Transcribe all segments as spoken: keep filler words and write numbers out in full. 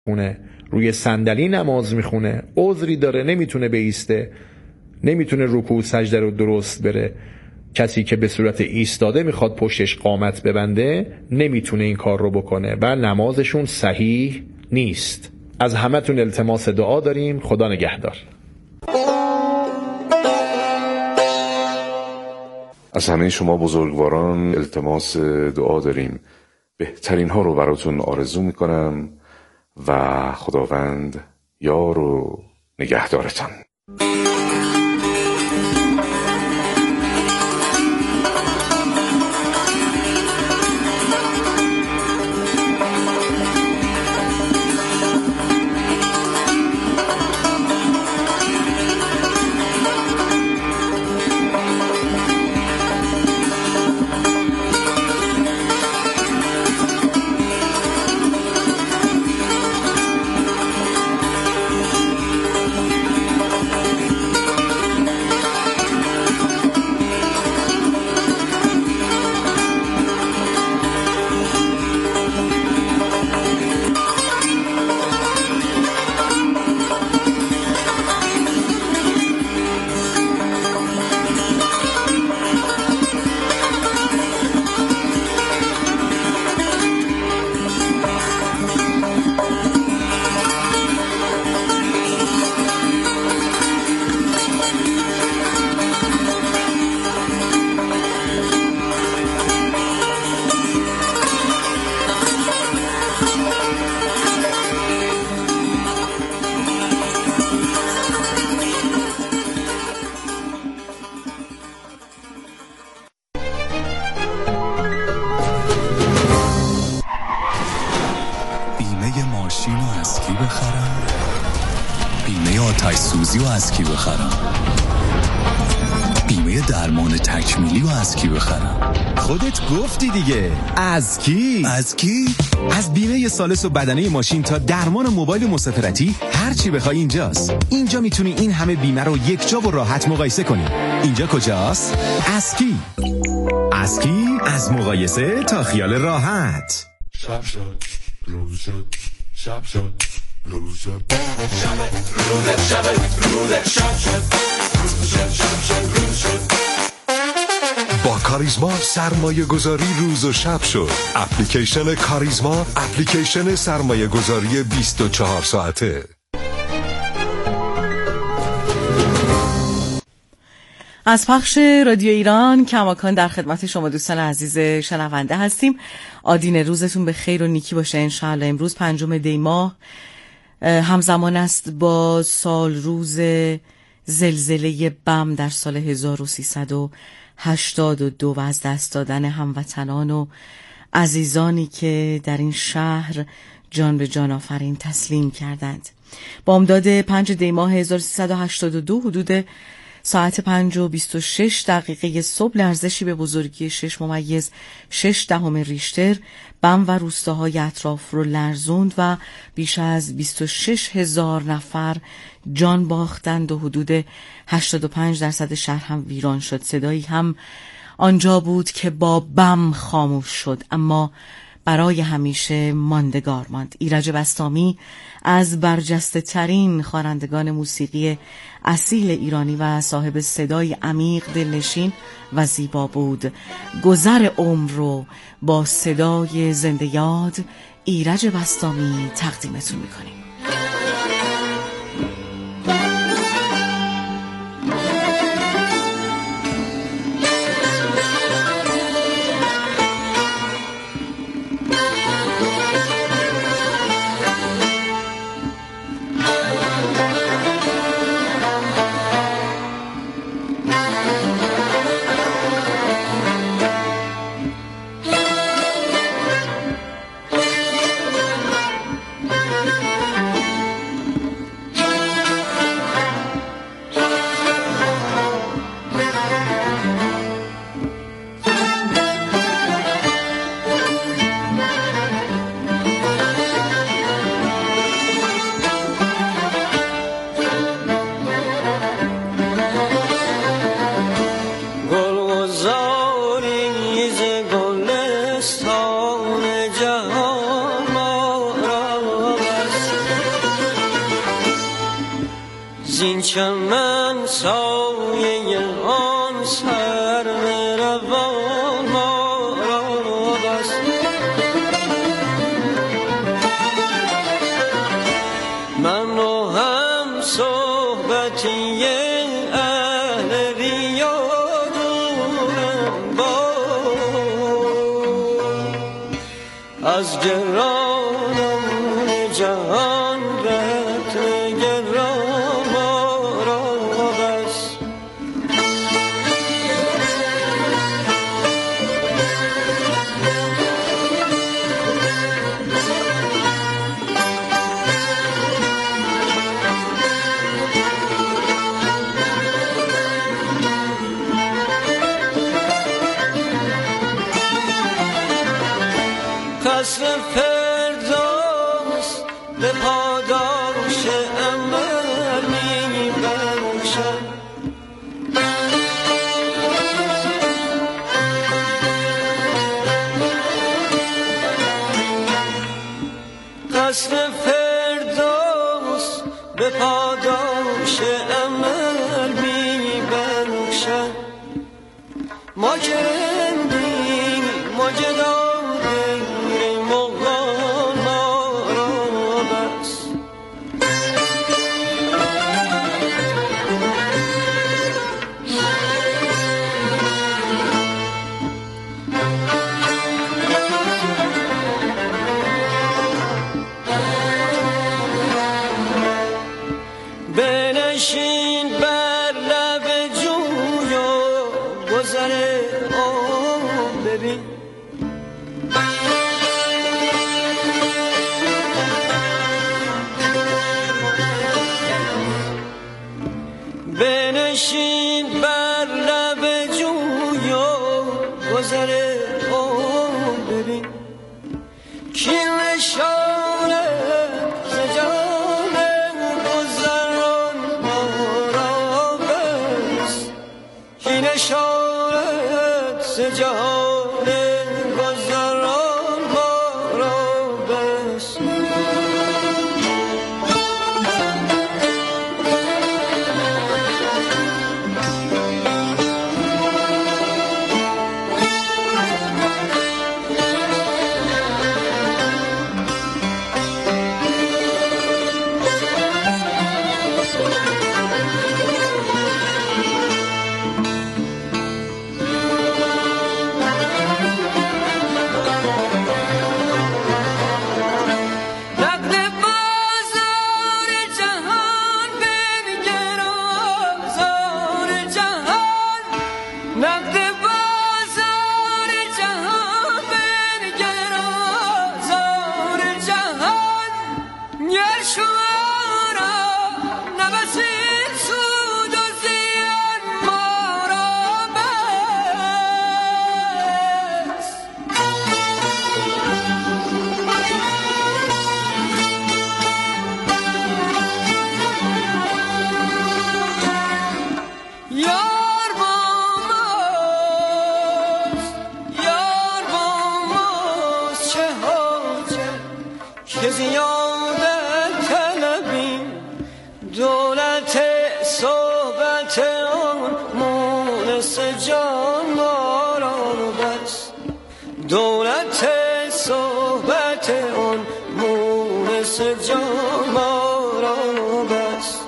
خونه روی صندلی نماز میخونه، عذری داره، نمیتونه بیسته، نمیتونه رکوع سجده رو درست بره، کسی که به صورت ایستاده میخواد پشتش قامت ببنده نمیتونه این کار رو بکنه و نمازشون صحیح نیست. از همتون التماس دعا داریم. خدا نگهدار. از همه شما بزرگواران التماس دعا داریم. بهترین ها رو براتون آرزو میکنم و خداوند یار و نگهدارتان. سوزی و از کی بخرم؟ بیمه درمان تکمیلی و از کی بخرم؟ خودت گفتی دیگه. از کی؟ از کی؟ از بیمه ثالث و بدنه ماشین تا درمان موبایل و مسافرتی هر چی بخوای اینجاست. اینجا میتونی این همه بیمه رو یک جا و راحت مقایسه کنی. اینجا کجاست؟ از کی؟ از کی؟ از مقایسه تا خیال راحت. شب شد، روز شد، شب شد، روز شد، شب روز شب روز شب شد، روز شد، شب شد، روز شد. با کاریزما سرمایه گذاری روز و شب شد. اپلیکیشن کاریزما، اپلیکیشن سرمایه گذاری بیست و چهار ساعته. از پخش رادیو ایران کماکان در خدمت شما دوستان عزیز شنونده هستیم. آدین روزتون به خیر و نیکی باشه انشاءالله. امروز پنجم دی ماه همزمان است با سال روز زلزله بم در سال هزار و سیصد و هشتاد و دو و از دست دادن هموطنان و عزیزانی که در این شهر جان به جان آفرین تسلیم کردند. بامداد پنج دی ماه هزار و سیصد و هشتاد و دو حدود ساعت پنج و بیست و شش دقیقه صبح لرزشی به بزرگی شش ممیز شش دهم ریشتر بم و روستاهای اطراف رو لرزوند و بیش از بیست و شش هزار نفر جان باختند و حدود هشتاد و پنج درصد شهر هم ویران شد. صدایی هم آنجا بود که با بم خاموش شد اما برای همیشه ماندگار ماند. ایرج بسطامی از برجسته ترین خوانندگان موسیقی اصیل ایرانی و صاحب صدای عمیق دلنشین و زیبا بود. گذر عمر رو با صدای زنده یاد ایرج بسطامی تقدیمتون میکنیم. زین چمن سایه آن سر روان ما را بست. من و هم صحبتی اهل ریا دورم با از گرانم جهان رت گران ما را بست. قصر فردوس به پاداش عمل می بخشد. قصر فردوس به پاداش عمل می بخشد. ما که رندیم ما جدا بنشین بر لب جوی و گذر آن ببین. بنشین بر لب جوی و گذر آن ببین. کی نشانه ز جان گذران ما را بست. کی نشانه ز جان گذران ما را بست. دولت صحبت اون مونس جان ما را بست.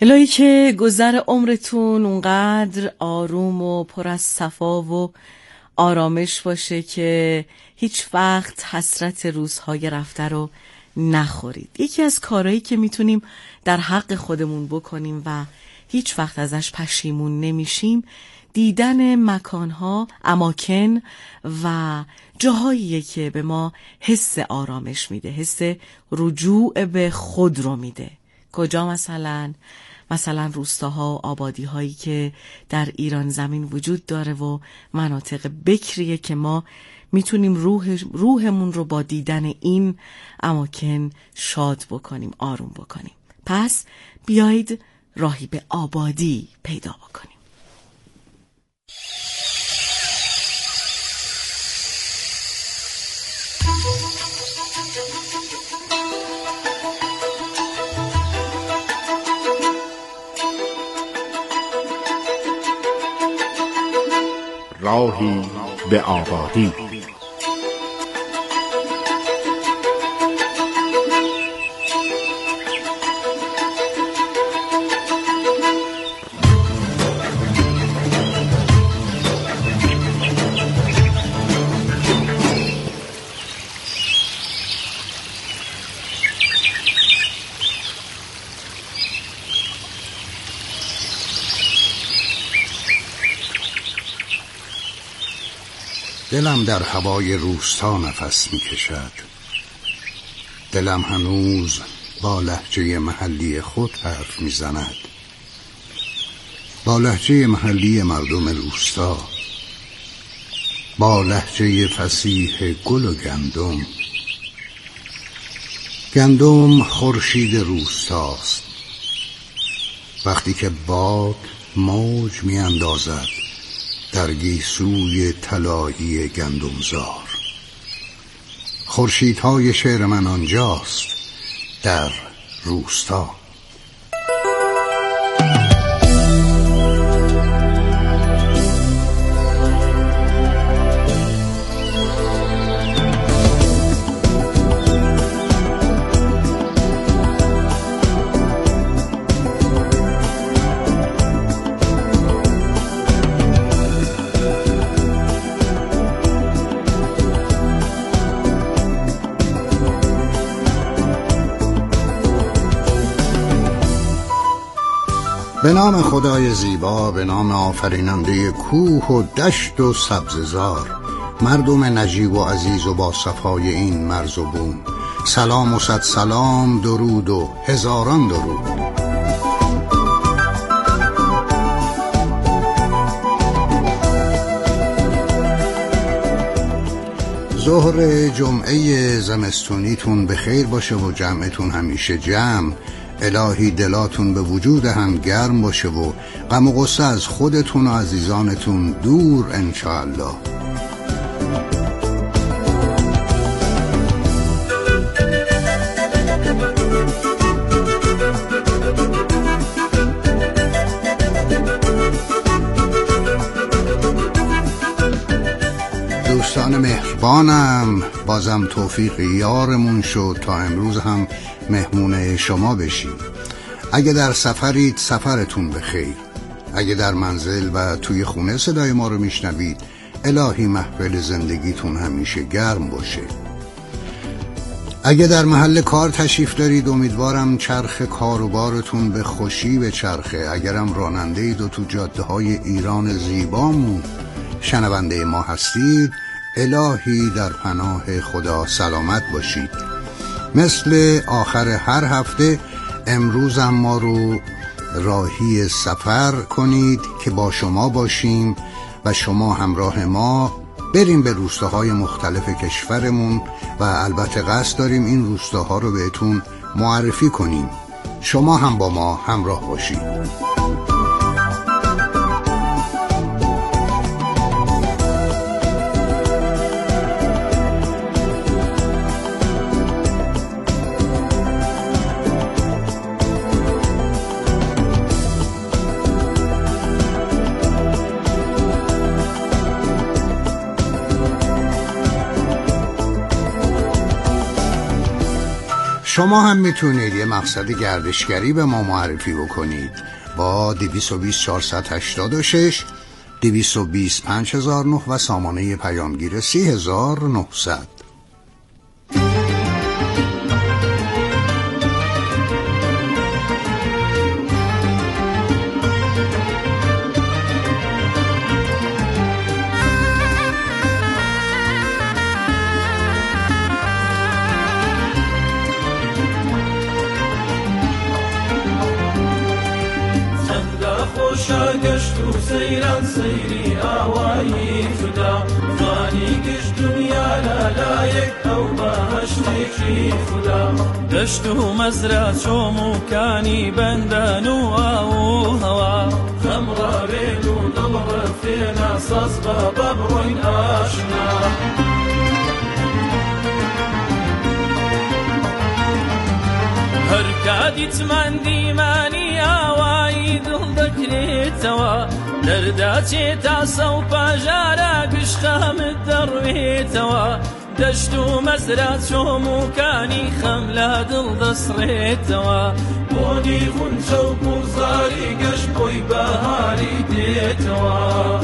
الهی که گذر عمرتون اونقدر آروم و پر از صفا و آرامش باشه که هیچ وقت حسرت روزهای رفته رو نخورید. یکی از کارهایی که میتونیم در حق خودمون بکنیم و هیچ وقت ازش پشیمون نمیشیم دیدن مکانها، اماکن و جاهاییه که به ما حس آرامش میده، حس رجوع به خود رو میده. کجا مثلا؟ مثلا روستاها و آبادی هایی که در ایران زمین وجود داره و مناطق بکریه که ما میتونیم روح روحمون رو با دیدن این اماکن شاد بکنیم، آروم بکنیم. پس بیایید راهی به آبادی پیدا بکنیم. راهی به آبادی. دلم در هوای روستا نفس می کشد. دلم هنوز با لهجه محلی خود حرف می زند، با لهجه محلی مردم روستا، با لهجه فصیح گل و گندم. گندم خورشید روستاست. وقتی که باد موج می اندازد در گیسوی طلایی گندمزار، خورشیدهای شعر من آنجاست، در روستا. به نام خدای زیبا، به نام آفریننده کوه و دشت و سبززار، مردم نجیب و عزیز و با صفای این مرز و بوم، سلام و صد سلام، درود و هزاران درود. ظهر جمعه زمستونیتون به خیر باشه و جمعتون همیشه جمع. الهی دلاتون به وجود هم گرم باشه و غم و غصه از خودتون و عزیزانتون دور انشاءالله. دوستان مهربانم، بازم توفیق یارمون شد تا امروز هم مهمون شما بشیم. اگه در سفرید سفرتون بخیر. اگه در منزل و توی خونه صدای ما رو میشنوید، الهی محفل زندگیتون همیشه گرم باشه. اگه در محل کار تشریف دارید، امیدوارم چرخ کار و بارتون به خوشی به چرخه. اگرم راننده اید و تو جاده های ایران زیبامون شنونده ما هستید، الهی در پناه خدا سلامت باشید. مثل آخر هر هفته امروز هم ما رو راهی سفر کنید که با شما باشیم و شما همراه ما بریم به روستاهای مختلف کشورمون و البته قصد داریم این روستاها رو بهتون معرفی کنیم. شما هم با ما همراه باشید. شما هم میتونید یه مقصد گردشگری به ما معرفی بکنید با دویست و بیست چهارصد و هشتاد و شش دویست و بیست پنج هزار و نه و سامانه پیامگیر سی هزار و نهصد. گشت و سەیران سەیری ئاوایی جودا جوانی گشت دنیا لالایەک ئەو بەهەشتێکی خوددا دەشت و مەزرا چۆموکانی بەندەن و ئاو و هەوا خەمڕارێن و دڵڕەفێنە سەز بە بەبڕۆین ئاشنا هەر کاتی چمان دیمانی ئاوایی دڵ دەکرێتەوە دەرداچێتە سەو پاژارە گشخامت دەڕوێتەوە دەشت و مەزرا چۆموکانی خەم لە دڵ دەسڕێتەوە بۆنی غونچە و گوڵزاری گەشت بۆی بەهاری دێتەوە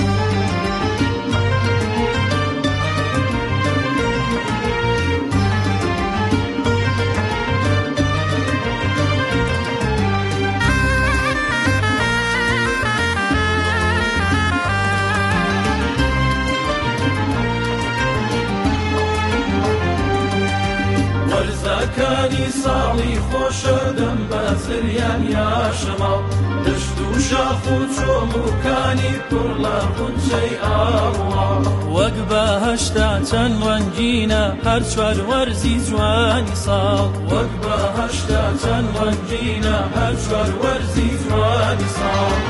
وەرزەکانی ساڵی خۆشە دەم بەزریان یاشەماڵ دەشت و شاخ و چۆموکانی پڕ لە غونچەی ئاوە وەک بەهەشتا چەند ڕەنگینە هەر چوار وەرزی جوانی ساڵ وەک بەهەشتا چەند ڕەنگینە هەر چوار وەرزی جوانی ساڵ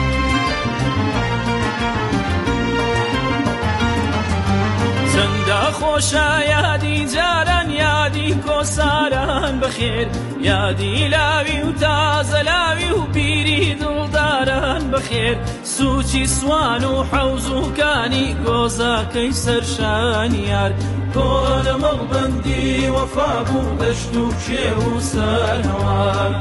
چەندە خۆشە یادی جاران یادی کۆساران بەخێر یادی لاوی و تازە لاوی و بیری دڵداران بەخێر سوچی سوان و حەوزوکانی گۆزەکەی سەرشانیار کۆنە مەڵبەندی وەفا بوو دەشت و کێو و سەرهەوار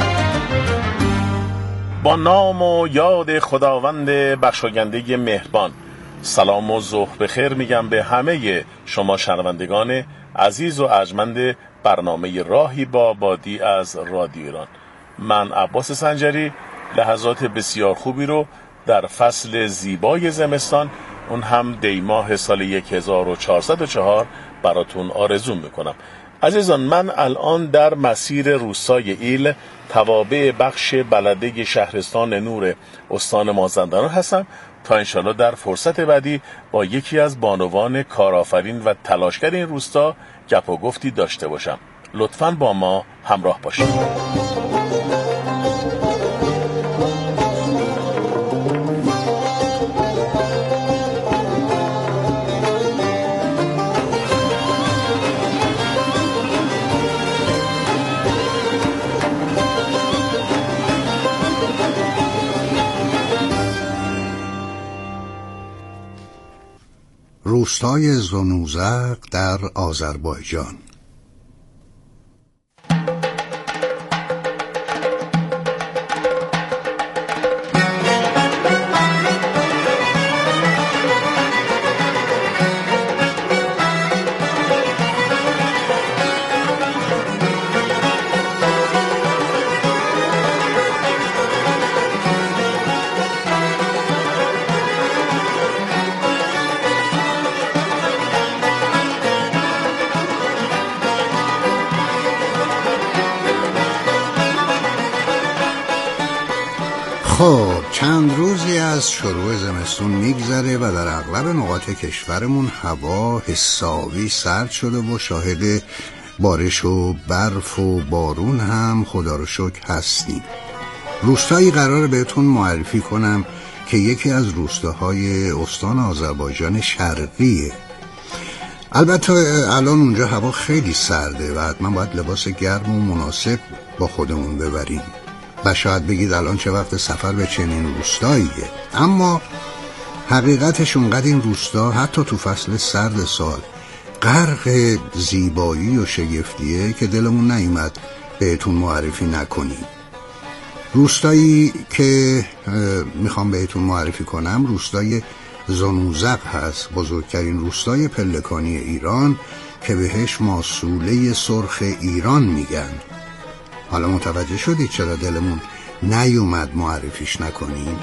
با نام و یاد خداوند بخشاینده مهربان سلام و ظهر بخیر میگم به همه شما شنوندگان عزیز و ارجمند برنامه راهی با آبادی از رادیو ایران. من عباس سنجری لحظات بسیار خوبی رو در فصل زیبای زمستان اون هم دی ماه سال هزار و چهارصد و چهار براتون آرزو میکنم. عزیزان من الان در مسیر روستای ایل توابع بخش بلده شهرستان نور استان مازندران هستم تا انشالله در فرصت بعدی با یکی از بانوان کارآفرین و تلاشگر این روستا گپ و گفتی داشته باشم. لطفاً با ما همراه باشید. روستای زنوزق در آذربایجان. خب چند روزی از شروع زمستون میگذره و در اغلب نقاط کشورمون هوا حسابی سرد شده و شاهد بارش و برف و بارون هم خدا رو شکر هستیم. روستایی قراره بهتون معرفی کنم که یکی از روستاهای استان آذربایجان شرقیه. البته الان اونجا هوا خیلی سرده و حتما باید لباس گرم و مناسب با خودمون ببریم و شاید بگید الان چه وقت سفر به چنین روستاییه، اما حقیقتش اونقدر این روستا حتی تو فصل سرد سال غرق زیبایی و شگفتیه که دلمون نیامد بهتون معرفی نکنیم. روستایی که میخوام بهتون معرفی کنم روستای زنوزق هست، بزرگترین روستای پلکانی ایران که بهش ماسوله سرخ ایران میگن. حالا متوجه شدید چرا دلمون نیومد معرفیش نکنیم؟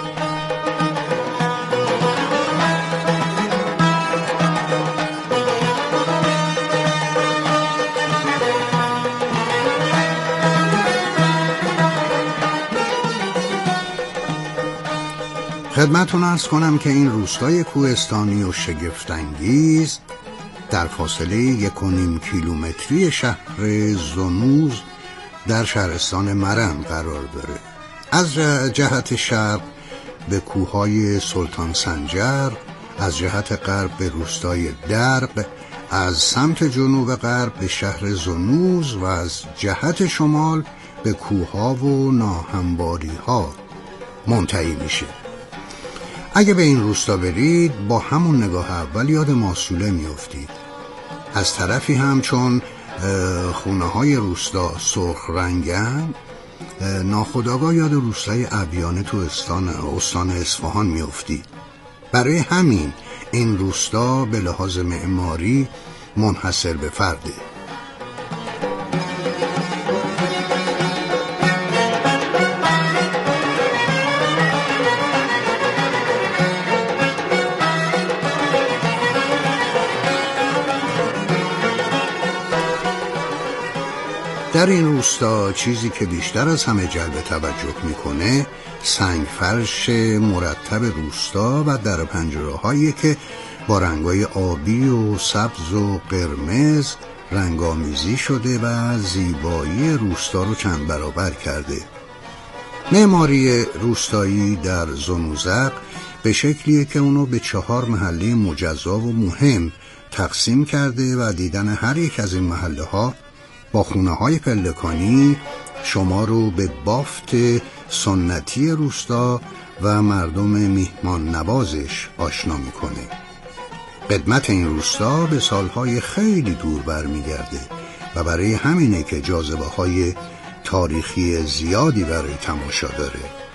خدمتتون عرض کنم که این روستای کوهستانی و شگفت‌انگیز در فاصله یک و نیم کیلومتری شهر زنوز در شهرستان مرم قرار داره. از جهت شرق به کوههای سلطان سنجر، از جهت غرب به روستای درق، از سمت جنوب غرب به شهر زنوز و از جهت شمال به کوهها و ناهمواری‌ها منتهی میشه. اگه به این روستا برید با همون نگاه اول یاد ماسوله میافتید. از طرفی هم چون خونه های روستا سرخ رنگن، ناخودآگاه یاد روستای ابیانه تو استان استان اصفهان میافتید. برای همین این روستا به لحاظ معماری منحصر به فرده. در این روستا چیزی که بیشتر از همه جلب توجه میکنه سنگ فرش مرتب روستا و در پنجره هایی که با رنگای آبی و سبز و قرمز رنگامیزی شده و زیبایی روستا رو چند برابر کرده. معماری روستایی در زنوزق به شکلیه که اونو به چهار محله مجزا و مهم تقسیم کرده و دیدن هر یک از این محله ها با خونه های پلکانی شما رو به بافت سنتی روستا و مردم میهمان نوازش آشنا میکنه. قدمت این روستا به سالهای خیلی دور برمیگرده و برای همینه که جاذبه های تاریخی زیادی برای تماشا داره.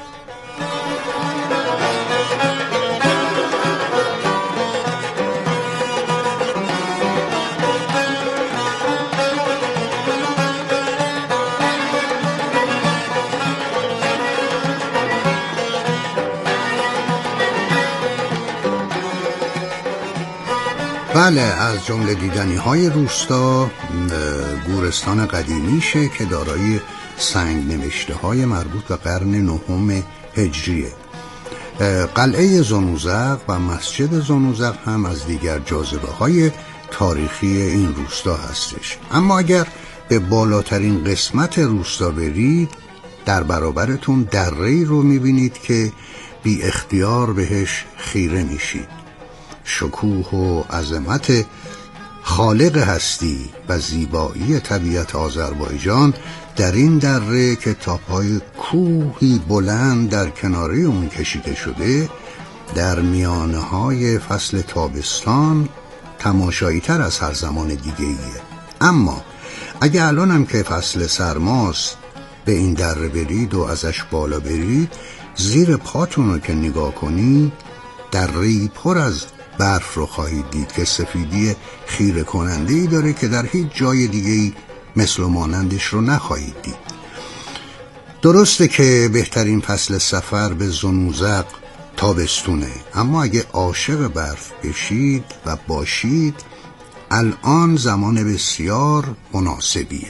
بله، از جمله دیدنی های روستا گورستان قدیمیشه که دارای سنگ نوشته های مربوط به قرن نهم هجریه. قلعه زنوزق و مسجد زنوزق هم از دیگر جاذبه های تاریخی این روستا هستش. اما اگر به بالاترین قسمت روستا برید در برابرتون دره‌ای رو میبینید که بی اختیار بهش خیره میشید. شکوه و عظمت خالق هستی و زیبایی طبیعت آذربایجان در این دره که تا پای کوهی بلند در کناره اون کشیده شده در میانه های فصل تابستان تماشایی تر از هر زمان دیگه ایه. اما اگه الانم که فصل سرماست به این دره برید و ازش بالا برید، زیر پاتون رو که نگاه کنید دره‌ای پر از برف رو خواهید دید که سفیدی خیره کننده‌ای داره که در هیچ جای دیگه‌ای مثل و مانندش رو نخواهید دید. درسته که بهترین فصل سفر به زنوزق تابستونه، اما اگه عاشق برف بشید و باشید الان زمان بسیار مناسبیه.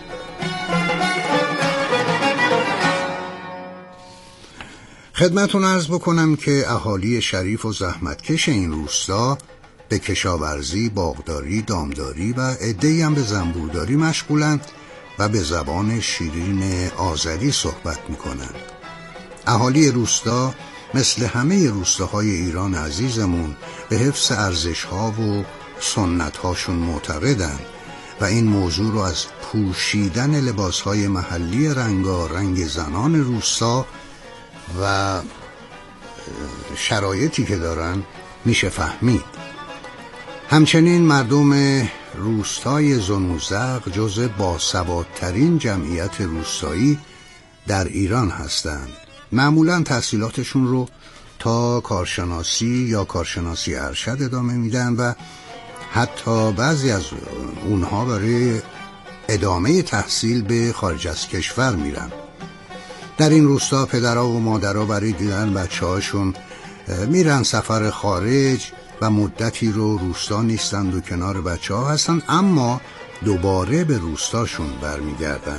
خدمتون عرض بکنم که اهالی شریف و زحمتکش این روستا به کشاورزی، باغداری، دامداری و عده‌ای هم به زنبورداری مشغولند و به زبان شیرین آذری صحبت میکنند. اهالی روستا مثل همه روستاهای ایران عزیزمون به حفظ ارزش‌ها و سنت‌هاشون معتقدند و این موضوع رو از پوشیدن لباس‌های محلی رنگارنگ زنان روستا و شرایطی که دارن میشه فهمید. همچنین مردم روستای زنوزق جزو باسوادترین جمعیت روستایی در ایران هستند. معمولاً تحصیلاتشون رو تا کارشناسی یا کارشناسی ارشد ادامه میدن و حتی بعضی از اونها برای ادامه تحصیل به خارج از کشور میرن. در این روستا پدرها و مادرها برای دیدن بچه هاشون میرن سفر خارج و مدتی رو روستا نیستند و کنار بچه ها هستن، اما دوباره به روستاشون برمیگردن.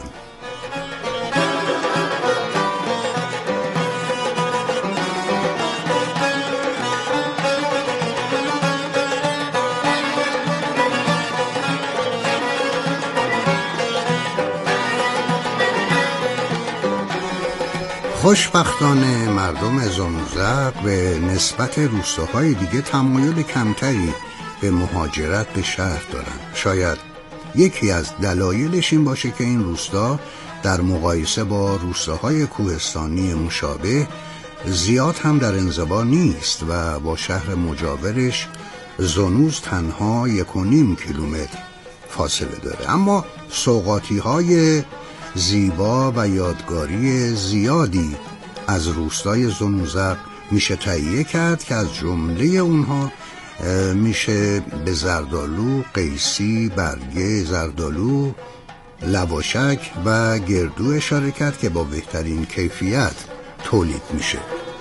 خوشبختانه مردم زنوزق به نسبت روستاهای دیگه تمایل کمتری به مهاجرت به شهر دارن. شاید یکی از دلایلش این باشه که این روستا در مقایسه با روستاهای کوهستانی مشابه زیاد هم در انزوا نیست و با شهر مجاورش زنوز تنها یک و نیم کیلومتر فاصله داره. اما سوغاتی های زیبا و یادگاری زیادی از روستای زنوزق میشه تهیه کرد که از جمله اونها میشه به زردالو، قیسی، برگه زردالو، لواشک و گردو اشاره کرد که با بهترین کیفیت تولید میشه.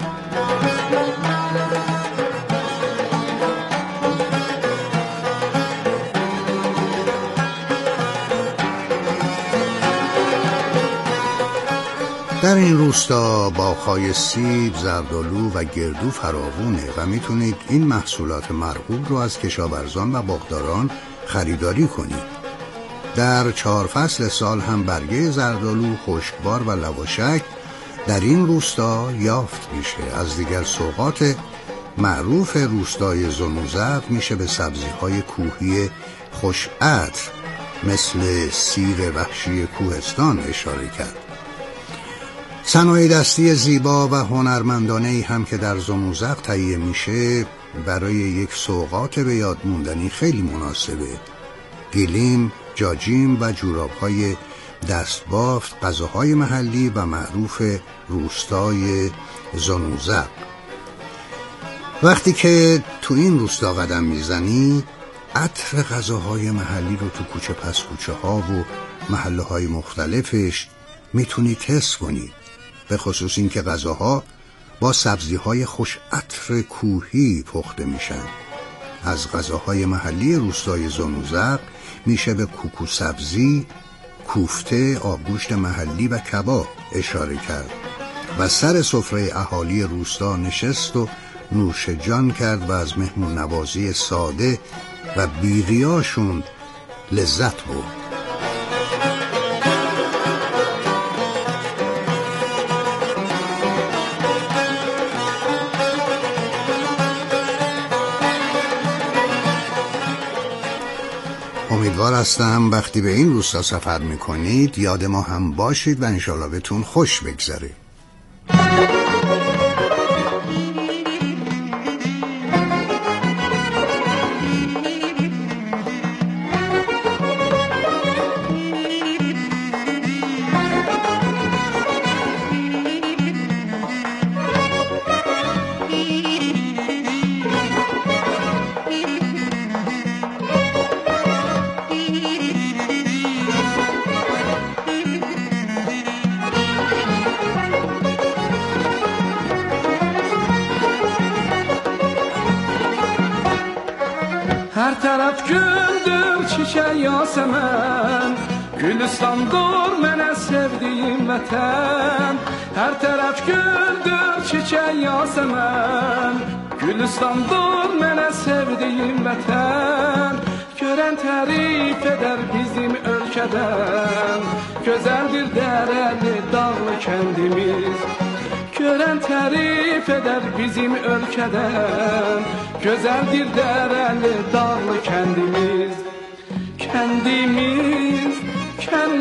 در این روستا باغ‌های سیب، زردالو و گردو فراوونه و میتونید این محصولات مرغوب رو از کشاورزان و باغداران خریداری کنید. در چهار فصل سال هم برگه زردالو، خشکبار و لواشک در این روستا یافت میشه. از دیگر سوغات معروف روستای زنوزق میشه به سبزی‌های کوهی خوش عطر مثل سیر وحشی کوهستان اشاره کرد. صنایع دستی زیبا و هنرمندانه‌ای هم که در زنوزق تهیه میشه برای یک سوغات به یاد موندنی خیلی مناسبه. گلیم، جاجیم و جوراب‌های دستبافت غذاهای محلی و معروف روستای زنوزق. وقتی که تو این روستا قدم میزنی عطر غذاهای محلی رو تو کوچه پس کوچه ها و محله های مختلفش میتونی حس کنی، به خصوص این که غذاها با سبزی‌های خوش عطر کوهی پخته میشن. از غذاهای محلی روستای زنوزق میشه به کوکو سبزی، کوفته، آبگوشت محلی و کباب اشاره کرد و سر سفره اهالی روستا نشست و نوش جان کرد و از مهمون نوازی ساده و بی‌ریاشون لذت برد. امیدوار هستم وقتی به این روستا سفر میکنید یاد ما هم باشید و انشالله بهتون خوش بگذره. Her taraf güldür çiçek yasemen, Gülistandır mənə sevdiğim vətən. Her taraf güldür çiçek yasemen, Gülistandır mənə sevdiğim vətən. Görən tərif eder bizim ölkədən, Gözəldir dərəli dağlı kəndimiz. Görən tərif eder bizim ölkədən, Gözəldir dərəli dağlı kəndimiz. Kəndimiz, kəndimiz